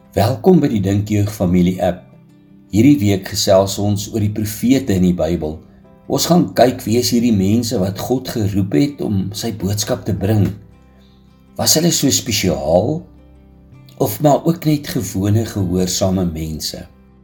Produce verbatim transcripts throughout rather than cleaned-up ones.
Welkom by die Dink Jeug Familie app. Hierdie week gesels ons oor die profete in die Bybel. Ons gaan kyk wie is hierdie mense wat God geroep het om sy boodskap te bring. Was hulle so spesiaal of maar ook net gewone gehoorsame mense?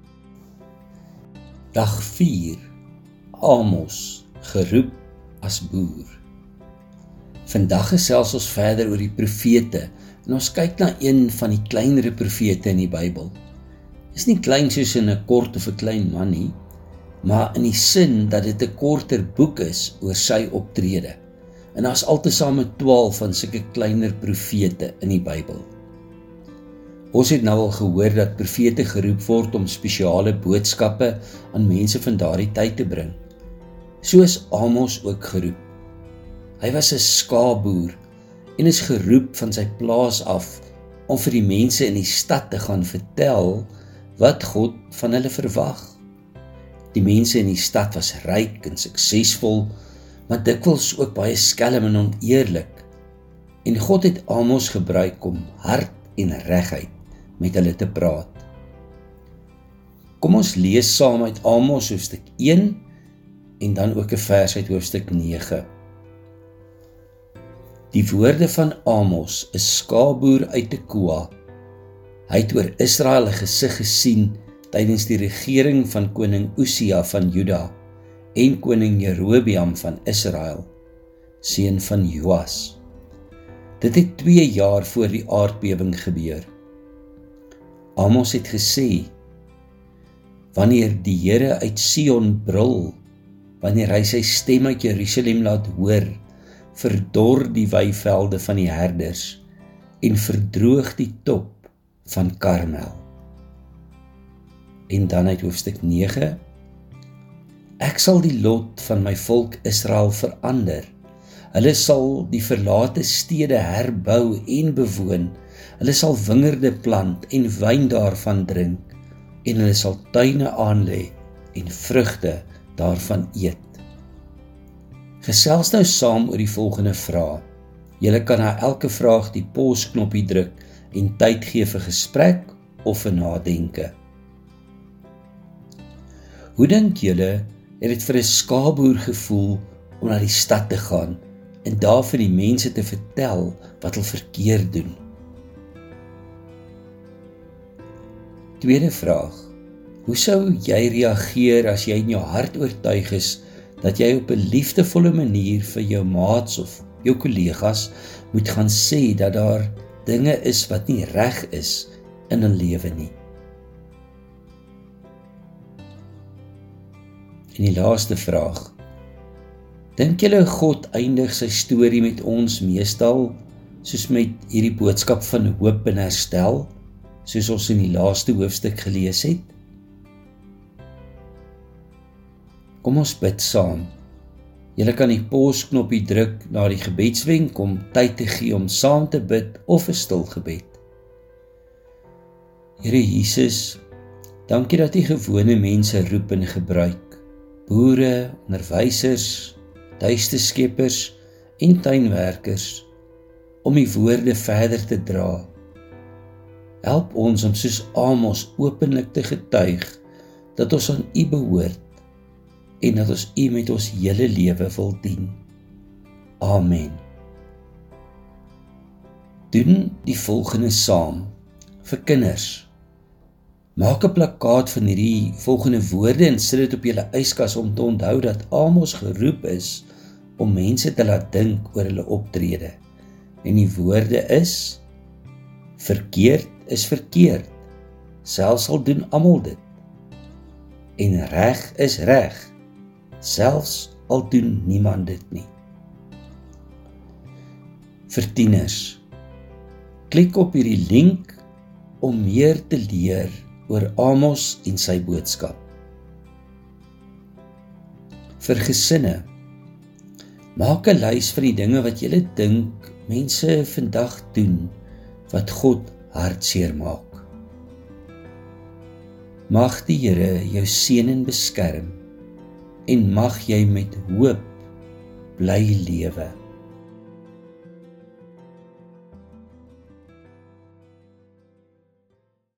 Dag vier. Amos, geroep as boer. Vandag gesels ons verder oor die profete en ons kyk na een van die kleinere profete in die Bybel. Is nie klein soos in 'n kort of 'n klein man nie, maar in die sin dat dit 'n korter boek is oor sy optrede. En daar's altesaam twaalf van sulke kleiner profete in die Bybel. Ons het nou al gehoor dat profete geroep word om spesiale boodskappe aan mense van daardie tyd te bring. So is Amos ook geroep. Hy was 'n skaapboer en is geroep van sy plaas af om vir die mense in die stad te gaan vertel wat God van hulle verwag. Die mense in die stad was ryk en suksesvol, maar dikwels ook baie skelm en oneerlik. En God het Amos gebruik om hard en reguit met hulle te praat. Kom ons lees saam uit Amos hoofstuk een en dan ook 'n vers uit hoofstuk nege. Die woorde van Amos, 'n skaapboer uit Tekoa. Hy het oor Israel 'n gesig gesien tydens die regering van koning Usia van Juda en koning Jerobeam van Israel, seun van Joas. Dit het twee jaar voor die aardbewing gebeur. Amos het gesê, wanneer die Here uit Sion brul, wanneer hy sy stem uit Jerusalem laat hoor, verdor die weivelde van die herders en verdroog die top van Karmel. En dan uit hoofstuk nege, ek sal die lot van my volk Israel verander. Hulle sal die verlate stede herbou en bewoon. Hulle sal wingerde plant en wyn daarvan drink en hulle sal tuine aanlê en vrugte daarvan eet. Gesels nou saam oor die volgende vraag. Julle kan na elke vraag die pausknoppie druk en tyd gee vir gesprek of vir nadenke. Hoe dink julle het dit vir 'n skaapboer gevoel om na die stad te gaan en daar vir die mense te vertel wat hulle verkeerd doen? Tweede vraag. Hoe sou jy reageer as jy in jou hart oortuig is dat jy op 'n liefdevolle manier vir jou maats of jou kollegas moet gaan sê dat daar dinge is wat nie reg is in 'n lewe nie? En die laaste vraag. Dink julle God eindig sy storie met ons meestal soos met hierdie boodskap van hoop en herstel, soos ons in die laaste hoofstuk gelees het? Kom ons bid saam. Julle kan die pausknoppie druk na die gebedswenk om tyd te gee om saam te bid of 'n stil gebed. Here Jesus, dankie dat U gewone mense roep en gebruik. Boere, onderwysers, tuisteskeppers en tuinwerkers om die woorde verder te dra. Help ons om soos Amos openlik te getuig dat ons aan U behoort en dat ons U met ons hele lewe wil dien. Amen. Doen die volgende saam vir kinders. Maak 'n plakkaat van hierdie volgende woorde en sit dit op julle yskas om te onthou dat Amos geroep is om mense te laat dink oor hulle optrede. En die woorde is: verkeerd is verkeerd, selfs al doen almal dit. En reg is reg, selfs al doen niemand dit nie. Vir tieners, klik op hierdie link om meer te leer oor Amos en sy boodskap. Vir gesinne, maak 'n lys van die dinge wat julle dink mense vandag doen wat God hartseer maak. Mag die Here jou seën en beskerm en mag jy met hoop bly lewe.